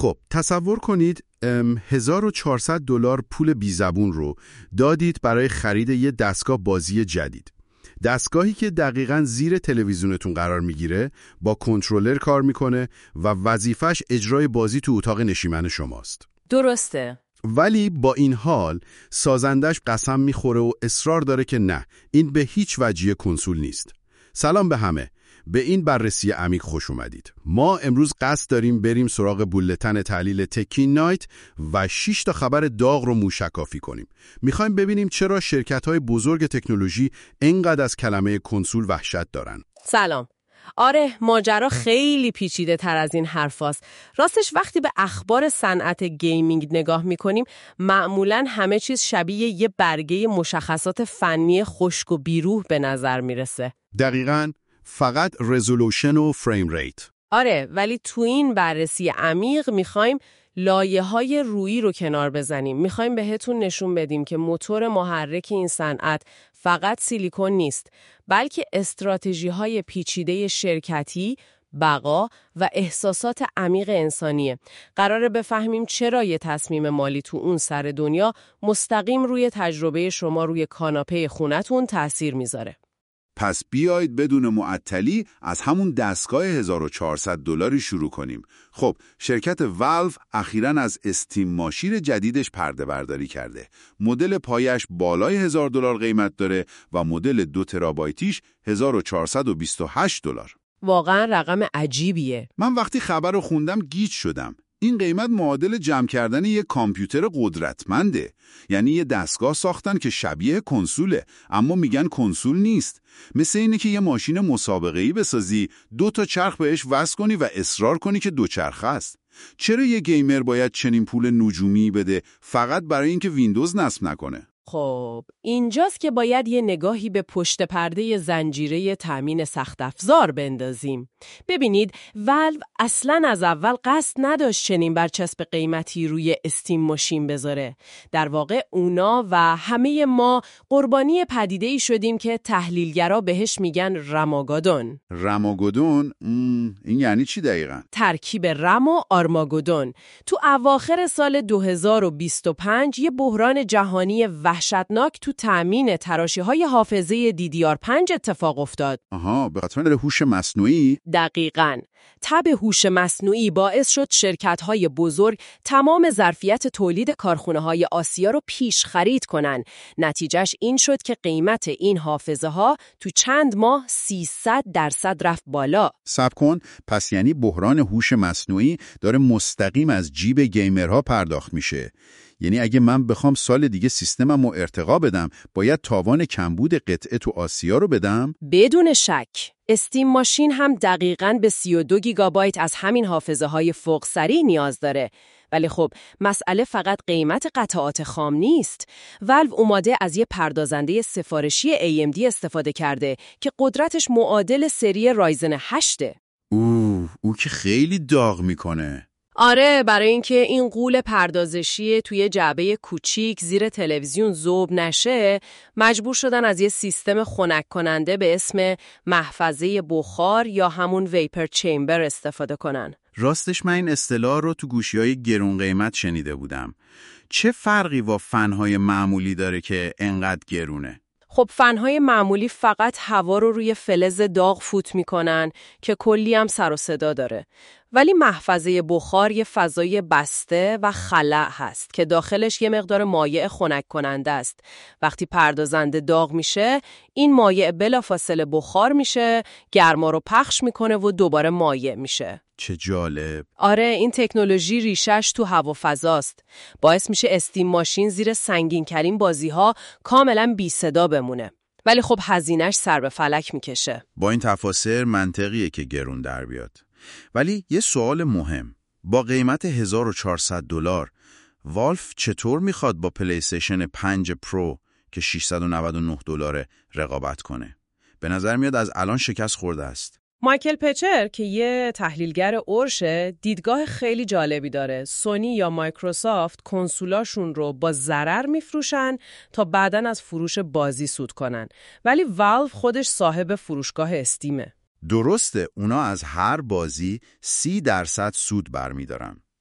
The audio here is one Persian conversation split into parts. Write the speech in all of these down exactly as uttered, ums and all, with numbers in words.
خب تصور کنید هزار و چهارصد دلار پول بیزبون رو دادید برای خرید یه دستگاه بازی جدید. دستگاهی که دقیقاً زیر تلویزیونتون قرار میگیره، با کنترلر کار میکنه و وظیفش اجرای بازی تو اتاق نشیمن شماست. درسته. ولی با این حال سازندش قسم میخوره و اصرار داره که نه، این به هیچ وجه کنسول نیست. سلام به همه. به این بررسی عمیق خوش اومدید. ما امروز قصد داریم بریم سراغ بولتن تحلیل تکی نایت و شش تا خبر داغ رو موشکافی کنیم. میخوایم ببینیم چرا شرکت‌های بزرگ تکنولوژی اینقدر از کلمه کنسول وحشت دارن. سلام. آره، ماجرا خیلی پیچیده تر از این حرفاست. راستش وقتی به اخبار صنعت گیمینگ نگاه میکنیم، معمولاً همه چیز شبیه یه برگه مشخصات فنی خشک و بیروح به نظر میرسه. دقیقاً، فقط رزولوشن و فریم ریت. آره، ولی تو این بررسی عمیق میخوایم لایه‌های رویی رو کنار بزنیم. میخوایم بهتون نشون بدیم که موتور محرک این صنعت فقط سیلیکون نیست، بلکه استراتژی‌های پیچیده شرکتی، بقا و احساسات عمیق انسانیه. قراره بفهمیم چرا یه تصمیم مالی تو اون سر دنیا مستقیم روی تجربه شما روی کاناپه خونتون تأثیر میذاره. پس بیایید بدون معطلی از همون دستگاه هزار و چهارصد دلاری شروع کنیم. خب، شرکت والو اخیراً از استیم ماشین جدیدش پرده برداری کرده. مدل پایش بالای هزار دلار قیمت داره و مدل دو ترابایتیش هزار و چهارصد و بیست و هشت دلار. واقعاً رقم عجیبیه. من وقتی خبر رو خوندم گیج شدم. این قیمت معادل جمع کردن یک کامپیوتر قدرتمنده. یعنی یه دستگاه ساختن که شبیه کنسوله، اما میگن کنسول نیست. مثل اینه که یه ماشین مسابقه‌ای بسازی، دو تا چرخ بهش وصل کنی و اصرار کنی که دو چرخ است. چرا یه گیمر باید چنین پول نجومی بده فقط برای اینکه ویندوز نصب نکنه؟ خب، اینجاست که باید یه نگاهی به پشت پرده زنجیره تامین سخت افزار بندازیم. ببینید، والو اصلاً از اول قصد نداشت چنین برچسب قیمتی روی استیم ماشین بذاره. در واقع اونا و همه ما قربانی پدیده‌ای شدیم که تحلیلگرا بهش میگن رماگادون. رماگادون؟ این یعنی چی دقیقاً؟ ترکیب رم و آرماگدون. تو اواخر سال دو هزار و بیست و پنج یه بحران جهانی وحشتناک تو تأمین تراشی‌های حافظه دی دی آر پنج اتفاق افتاد. آها، به خاطر هوش مصنوعی؟ دقیقاً. تب هوش مصنوعی باعث شد شرکت‌های بزرگ تمام ظرفیت تولید کارخونه‌های آسیا رو پیش خرید کنن. نتیجهش این شد که قیمت این حافظه‌ها تو چند ماه سیصد درصد رفت بالا. صبر کن، پس یعنی بحران هوش مصنوعی داره مستقیم از جیب گیمرها پرداخت میشه. یعنی اگه من بخوام سال دیگه سیستمم رو ارتقا بدم، باید تاوان کمبود قطعه تو آسیا رو بدم؟ بدون شک. استیم ماشین هم دقیقاً به سی و دو گیگابایت از همین حافظه های فوق سریع نیاز داره. ولی خب، مسئله فقط قیمت قطعات خام نیست. والو اومده از یه پردازنده سفارشی ای ام دی استفاده کرده که قدرتش معادل سری رایزن هشته. اوه، او که خیلی داغ میکنه. آره، برای اینکه این غول پردازشی توی جعبه کوچیک زیر تلویزیون ذوب نشه، مجبور شدن از یه سیستم خنک کننده به اسم محفظه بخار یا همون ویپر چیمبر استفاده کنن. راستش من این اصطلاح رو تو گوشی‌های گرون قیمت شنیده بودم. چه فرقی با فن‌های معمولی داره که انقدر گرونه؟ خب، فن‌های معمولی فقط هوا رو روی فلز داغ فوت می‌کنن که کلی هم سر و صدا داره. ولی محفظه بخار یه فضای بسته و خلأ هست که داخلش یه مقدار مایع خنک کننده است. وقتی پردازنده داغ میشه، این مایع بلافاصله بخار میشه، گرما رو پخش میکنه و دوباره مایع میشه. چه جالب. آره، این تکنولوژی ریشش تو هوا فضاست. باعث میشه استیم ماشین زیر سنگین‌ترین بازی‌ها کاملاً بی صدا بمونه. ولی خب هزینه‌اش سر به فلک میکشه. با این تفاسیر منطقیه که گرون در بیاد. ولی یه سوال مهم، با قیمت هزار و چهارصد دلار والو چطور میخواد با پلی استیشن پنج پرو که ششصد و نود و نه دلاره رقابت کنه؟ به نظر میاد از الان شکست خورده است. مایکل پچر که یه تحلیلگر ارشه، دیدگاه خیلی جالبی داره. سونی یا مایکروسافت کنسولاشون رو با ضرر میفروشن تا بعداً از فروش بازی سود کنن، ولی والو خودش صاحب فروشگاه استیمه. درسته، اونا از هر بازی سی درصد سود برمیدارن.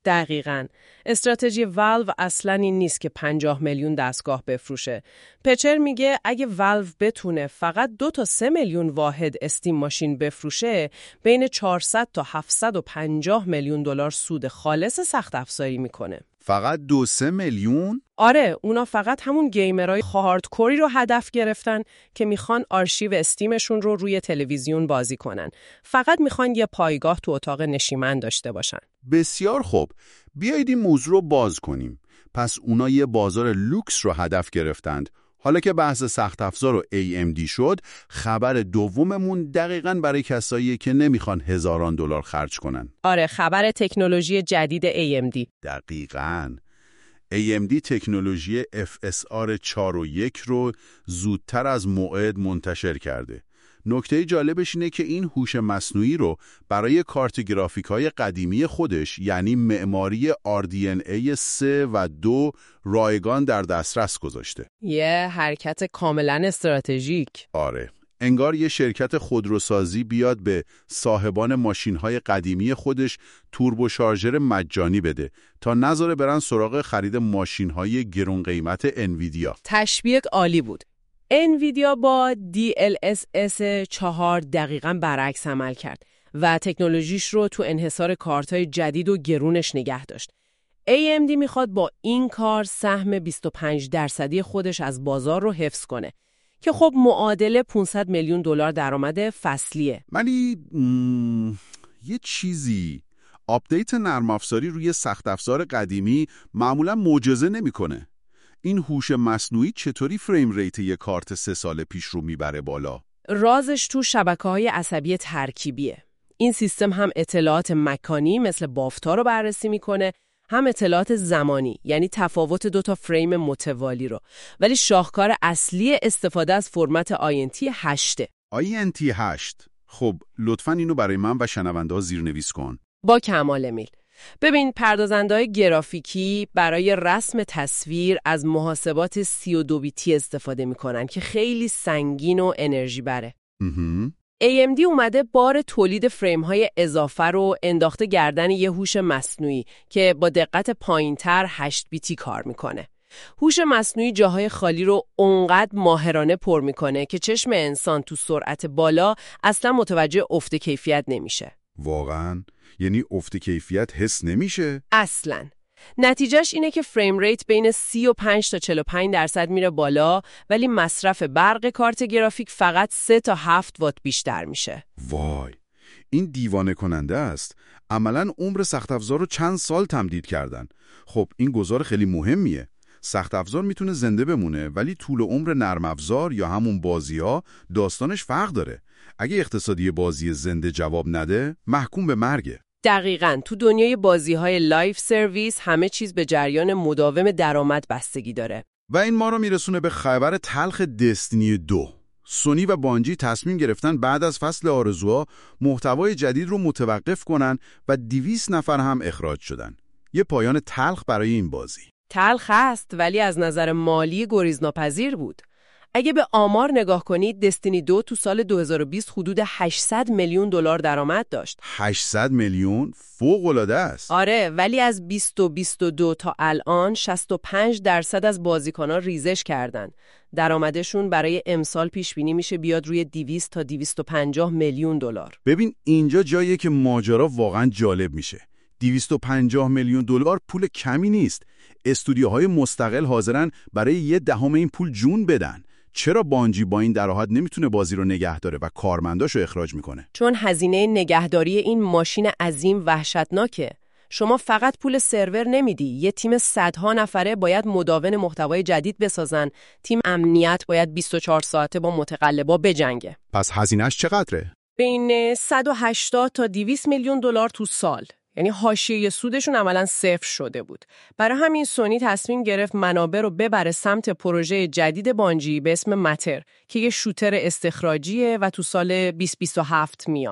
دقیقاً. استراتژی والو اصلاً این نیست که پنجاه میلیون دستگاه بفروشه. پچر میگه اگه والو بتونه فقط دو تا سه میلیون واحد استیم ماشین بفروشه، بین چهارصد تا هفتصد و پنجاه میلیون دلار سود خالص سخت افزاری میکنه. فقط دو سه میلیون؟ آره، اونا فقط همون گیمرای هاردکوری رو هدف گرفتن که میخوان آرشیو استیمشون رو روی تلویزیون بازی کنن. فقط میخوان یه پایگاه تو اتاق نشیمن داشته باشن. بسیار خوب. بیایید این موضوع رو باز کنیم. پس اونا یه بازار لوکس رو هدف گرفتند. حالا که بحث سخت افزار و ای ام دی شد، خبر دوممون دقیقاً برای کساییه که نمیخوان هزاران دلار خرج کنن. آره، خبر تکنولوژی جدید ای ام دی. دقیقاً. ای ام دی تکنولوژی اف اس آر چهار و یک رو زودتر از موعد منتشر کرده. نکته جالبش اینه که این هوش مصنوعی رو برای کارت گرافیک‌های قدیمی خودش، یعنی معماری آر دی ان ای سه و دو، رایگان در دسترس گذاشته. یه حرکت کاملا استراتژیک. آره. انگار یه شرکت خودروسازی بیاد به صاحبان ماشین‌های قدیمی خودش توربو شارژر مجانی بده تا نذاره برن سراغ خرید ماشین‌های گرون قیمت انویدیا. تشبیه عالی بود. انویدیا با دی ال اس اس چهار دقیقاً برعکس عمل کرد و تکنولوژیش رو تو انحصار کارت‌های جدید و گرونش نگه داشت. ای ام دی میخواد با این کار سهم بیست و پنج درصدی خودش از بازار رو حفظ کنه که خب معادل پانصد میلیون دلار درآمد فصلیه. ولی م... یه چیزی، آپدیت نرم افزاری روی سخت افزار قدیمی معمولا معجزه نمی‌کنه. این هوش مصنوعی چطوری فریم ریت یک کارت سه سال پیش رو میبره بالا؟ رازش تو شبکه‌های عصبی ترکیبیه. این سیستم هم اطلاعات مکانی مثل بافتا رو بررسی میکنه، هم اطلاعات زمانی، یعنی تفاوت دو تا فریم متوالی رو. ولی شاهکار اصلی استفاده از فرمت آی ان تی هشت. آی ان تی هشت. خب لطفاً اینو برای من و شنونده‌ها زیرنویس کن. با کمال میل. ببین، پردازنده‌های گرافیکی برای رسم تصویر از محاسبات سی و دو بیتی استفاده میکنن که خیلی سنگین و انرژی بره. ای ام دی اومده بار تولید فریم های اضافه رو انداخته گردن یه هوش مصنوعی که با دقت پایین‌تر هشت بیتی کار میکنه. هوش مصنوعی جاهای خالی رو اونقدر ماهرانه پر میکنه که چشم انسان تو سرعت بالا اصلا متوجه افت کیفیت نمیشه. واقعاً؟ یعنی افت کیفیت حس نمیشه؟ اصلاً. نتیجهش اینه که فریم ریت بین سی و پنج تا چهل و پنج درصد میره بالا، ولی مصرف برق کارت گرافیک فقط سه تا هفت وات بیشتر میشه. وای، این دیوانه کننده است. عملاً عمر سخت افزار رو چند سال تمدید کردن. خب این گزار خیلی مهمیه. سخت افزار میتونه زنده بمونه، ولی طول عمر نرم افزار یا همون بازی‌ها داستانش فرق داره. اگه اقتصادی بازی زنده جواب نده، محکوم به مرگه. دقیقاً. تو دنیای بازی‌های لایف سرویس همه چیز به جریان مداوم درآمد بستگی داره. و این ما رو میرسونه به خبر تلخ دستینی دو. سونی و بانجی تصمیم گرفتن بعد از فصل آرزوها محتوای جدید رو متوقف کنن و دویست نفر هم اخراج شدن. یه پایان تلخ برای این بازی. تلخ است، ولی از نظر مالی گریزناپذیر بود. اگه به آمار نگاه کنید، دستینی دو تو سال دو هزار و بیست حدود هشتصد میلیون دلار درآمد داشت. هشتصد میلیون فوق‌العاده است. آره، ولی از بیست و بیست و دو تا الان شصت و پنج درصد از بازیکنان ریزش کردن. درآمدشون برای امسال پیش بینی میشه بیاد روی دویست تا دویست و پنجاه میلیون دلار. ببین اینجا جاییه که ماجرا واقعا جالب میشه. دویست و پنجاه میلیون دلار پول کمی نیست. استودیوهای مستقل حاضرن برای یه دهم این پول جون بدن. چرا بانجی با این درآمد نمیتونه بازی رو نگه داره و کارمنداشو اخراج میکنه؟ چون هزینه نگهداری این ماشین عظیم وحشتناکه. شما فقط پول سرور نمیدی. یه تیم صدها نفره باید مداون محتوای جدید بسازن. تیم امنیت باید بیست و چهار ساعته با متقلبا بجنگه. پس هزینه‌اش چقدره؟ بین صد و هشتاد تا دویست میلیون دلار تو سال. یعنی حاشیه سودشون عملاً صفر شده بود. برای همین سونی تصمیم گرفت منابع رو ببره سمت پروژه جدید بانجی به اسم متر که یه شوتر استخراجیه و تو سال بیست بیست و هفت میاد.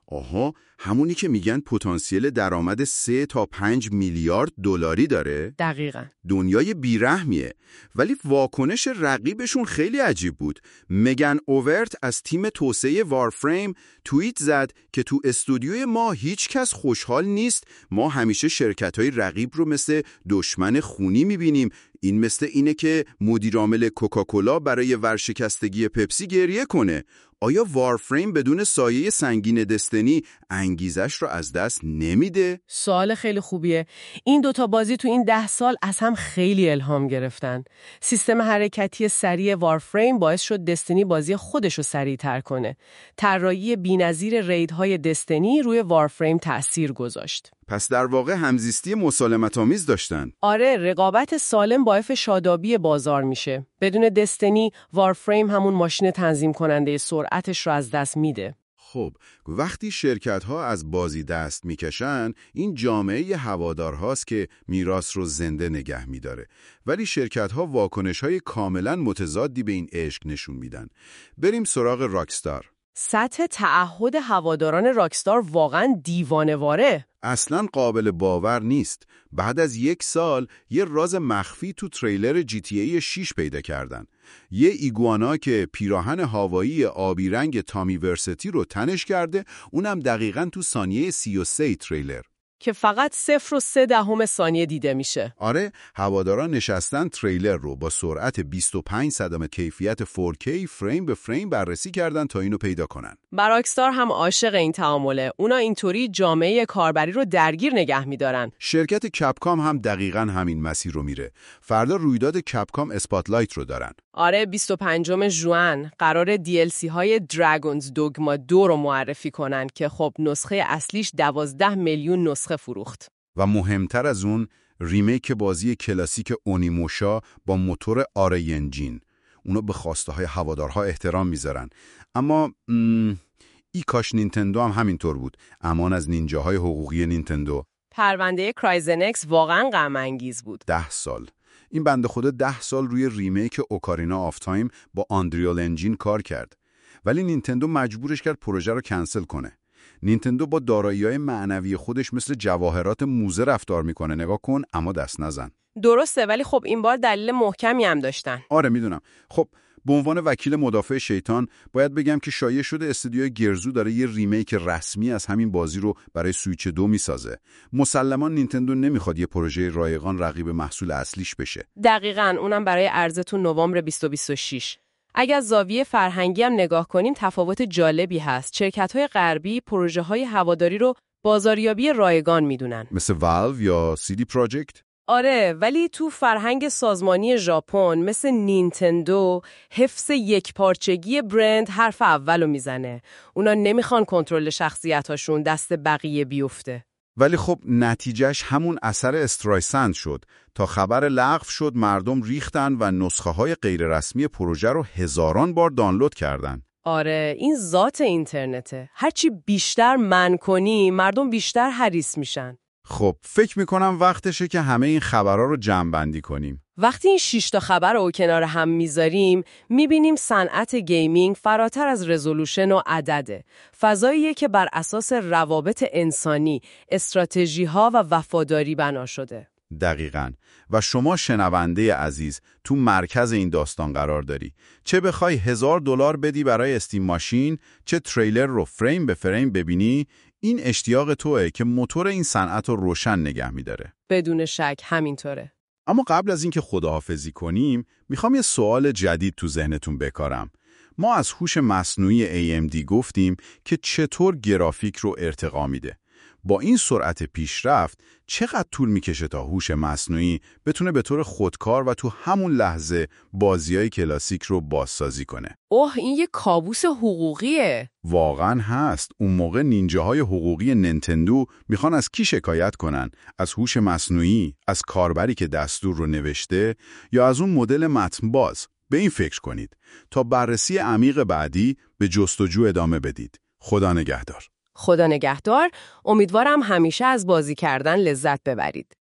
آها، همونی که میگن پتانسیل درآمد سه تا پنج میلیارد دلاری داره؟ دقیقاً. دنیای بیرحمیه. ولی واکنش رقیبشون خیلی عجیب بود. مگن اوورت از تیم توسعه وارفریم توییت زد که تو استودیوی ما هیچ کس خوشحال نیست. ما همیشه شرکت‌های رقیب رو مثل دشمن خونی میبینیم. این مثل اینه که مدیر عامل کوکاکولا برای ورشکستگی پپسی گریه کنه. آیا وارفریم بدون سایه سنگین دستنی انگیزش رو از دست نمیده؟ سوال خیلی خوبیه. این دوتا بازی تو این ده سال از هم خیلی الهام گرفتن. سیستم حرکتی سریع وارفریم باعث شد دستنی بازی خودش رو سریع‌تر کنه. طراحی بی‌نظیر ریدهای دستنی روی وارفریم تأثیر گذاشت. پس در واقع همزیستی مسالمت‌آمیز داشتن. آره، رقابت سالم باعث شادابی بازار میشه. بدون دستنی وارفریم همون ماشین تنظیم کننده سرعتش رو از دست میده. خب، وقتی شرکت‌ها از بازی دست میکشن، این جامعه هوادارهاست که میراث رو زنده نگه میداره. ولی شرکت‌ها واکنش‌های کاملاً متضادی به این عشق نشون میدن. بریم سراغ راکستار. سطح تعهد هواداران راکستار واقعاً دیوانه‌واره. اصلاً قابل باور نیست. بعد از یک سال یه راز مخفی تو تریلر جی تی ای شش پیدا کردن. یه ایگوانا که پیراهن هوایی آبی رنگ تامی ورستی رو تنش کرده، اونم دقیقاً تو ثانیه سی و سه تریلر. که فقط صفر و سه دهم ثانیه دیده میشه. آره، هواداران نشستن تریلر رو با سرعت بیست و پنج صدم کیفیت فور کی فریم به فریم بررسی کردن تا اینو پیدا کنن. راکستار هم عاشق این تعامله. اونا اینطوری جامعه کاربری رو درگیر نگه میدارن. شرکت کپکام هم دقیقاً همین مسیر رو میره. فردا رویداد کپکام اسپاتلایت رو دارن. آره، بیست و پنجم ژوئن قرار دی ال سی های دراگونز دوگما دو رو معرفی کنن که خب نسخه اصلیش دوازده میلیون نسخه فروخت. و مهمتر از اون، ریمیک بازی کلاسیک اونیموشا با موتور آری انجین. اونا به خواسته های هوادارها احترام میذارن. اما ای کاش نینتندو هم همینطور بود. امان از نینجاهای حقوقی نینتندو. پرونده کرایزنکس واقعا غم انگیز بود. ده سال. این بنده خدا ده سال روی ریمیک اوکارینا آف تایم با آندریال انجین کار کرد. ولی نینتندو مجبورش کرد پروژه رو کنسل کنه. نینتندو با دارایی‌های معنوی خودش مثل جواهرات موزه رفتار میکنه. نگاه کن اما دست نزن. درسته، ولی خب این بار دلیل محکمی هم داشتن. آره میدونم. خب به عنوان وکیل مدافع شیطان باید بگم که شایع شده استودیو گرزو داره یه ریمیک رسمی از همین بازی رو برای سویچ دو میسازه. مسلماً نینتندو نمیخواد یه پروژه رایگان رقیب محصول اصلیش بشه. دقیقاً، اونم برای عرضه تو نوامبر بیست و بیست و شش. اگه از زاویه فرهنگی هم نگاه کنیم تفاوت جالبی هست. شرکت‌های غربی پروژه‌های هواداری رو بازاریابی رایگان میدونن. مثل والو یا سی دی پروژکت؟ آره، ولی تو فرهنگ سازمانی ژاپن مثل نینتندو حفظ یک پارچگی برند حرف اولو میزنه. اونا نمیخوان کنترل شخصیتاشون دست بقیه بیفته. ولی خب نتیجهش همون اثر استرایسند شد. تا خبر لغو شد مردم ریختن و نسخه های غیر رسمی پروژه رو هزاران بار دانلود کردن. آره، این ذات اینترنته. هرچی بیشتر من کنی مردم بیشتر حریص میشن. خب فکر میکنم وقتشه که همه این خبرها رو جمع‌بندی کنیم. وقتی این شش تا خبر رو کنار هم میذاریم میبینیم صنعت گیمینگ فراتر از رزولوشن و عدده. فضاییه که بر اساس روابط انسانی، استراتژی‌ها و وفاداری بنا شده. دقیقاً. و شما شنونده عزیز تو مرکز این داستان قرار داری. چه بخوای هزار دلار بدی برای استیم ماشین، چه تریلر رو فریم به فریم ببینی، این اشتیاق توئه که موتور این صنعت رو روشن نگه می‌داره. بدون شک همینطوره. اما قبل از اینکه خداحافظی کنیم، میخوام یه سوال جدید تو ذهنتون بکارم. ما از هوش مصنوعی ای ام دی گفتیم که چطور گرافیک رو ارتقا میده. با این سرعت پیشرفت چقدر طول میکشه تا هوش مصنوعی بتونه به طور خودکار و تو همون لحظه بازیای کلاسیک رو بازسازی کنه؟ اوه، این یه کابوس حقوقیه. واقعا هست. اون موقع نینجاهای حقوقی نینتندو میخوان از کی شکایت کنن؟ از هوش مصنوعی، از کاربری که دستور رو نوشته، یا از اون مدل متن باز؟ به این فکر کنید. تا بررسی عمیق بعدی به جستجو ادامه بدید. خدا نگهدار. خدا نگهدار. امیدوارم همیشه از بازی کردن لذت ببرید.